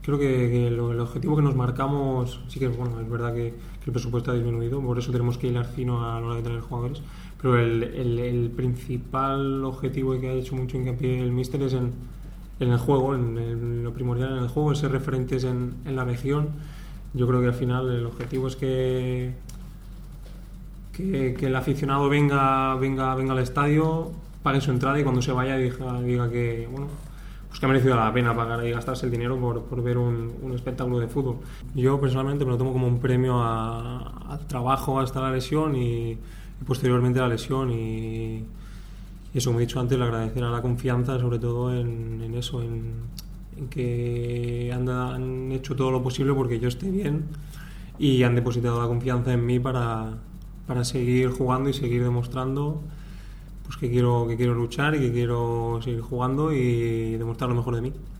Creo que el objetivo que nos marcamos, sí que bueno, es verdad que el presupuesto ha disminuido, por eso tenemos que hilar fino a la hora de tener jugadores, pero el principal objetivo que ha hecho mucho hincapié el míster es en el juego, en lo primordial en el juego, en ser referentes en la región. Yo creo que al final el objetivo es que el aficionado venga al estadio, pague su entrada y cuando se vaya diga que, bueno, pues que ha merecido la pena pagar y gastarse el dinero por ver un espectáculo de fútbol. Yo personalmente me lo tomo como un premio al trabajo hasta la lesión y posteriormente a la lesión y eso, como he dicho antes, le agradecer a la confianza, sobre todo en eso, en que han hecho todo lo posible porque yo esté bien y han depositado la confianza en mí para seguir jugando y seguir demostrando pues que quiero luchar y que quiero seguir jugando y demostrar lo mejor de mí.